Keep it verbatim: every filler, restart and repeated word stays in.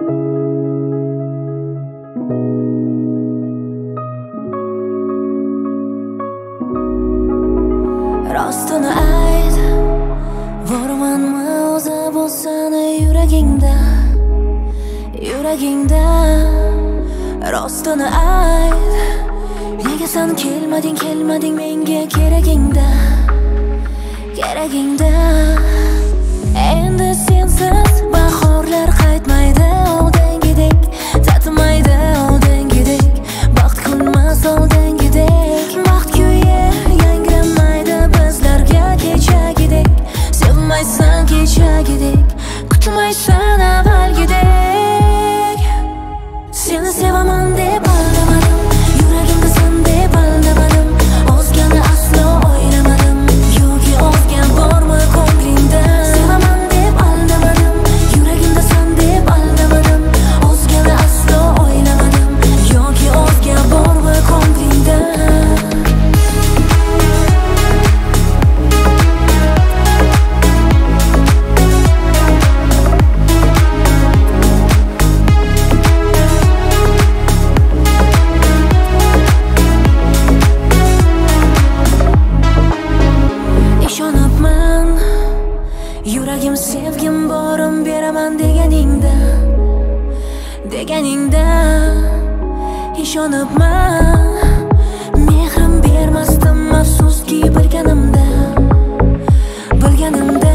Rostini ayt, bormanmi o'zi bu seni yuragingda, yuragingda. Rostini ayt, nega sen kelmading, kelmading menga keragingda, keragingda. Endi sensiz bahorlar qaytmaydi, oldingidek tatmaydi, oldingidek baxt kunmas, oldingidek baxt kuyi yangramaydi bizlarga kechagidek. Sevmaysan kechagidek, kutmaysan avvalgidek. Seni sevaman deb aldamadim, yuragimda sen deb aldamadim. O'zgani aslo o'ylamadim, yo'q o'zga bormi ko'nglingda. Sevaman deb aldamadim, yuragimda sen deb aldamadim. O'zgani aslo o'ylamadim, yo'q o'zga bormi ko'nglingda. Yuragim sevgim borim beraman deganingda, deganingda ishonibman. Mehrim bermasdim afsuski bilganimda, bilganimda.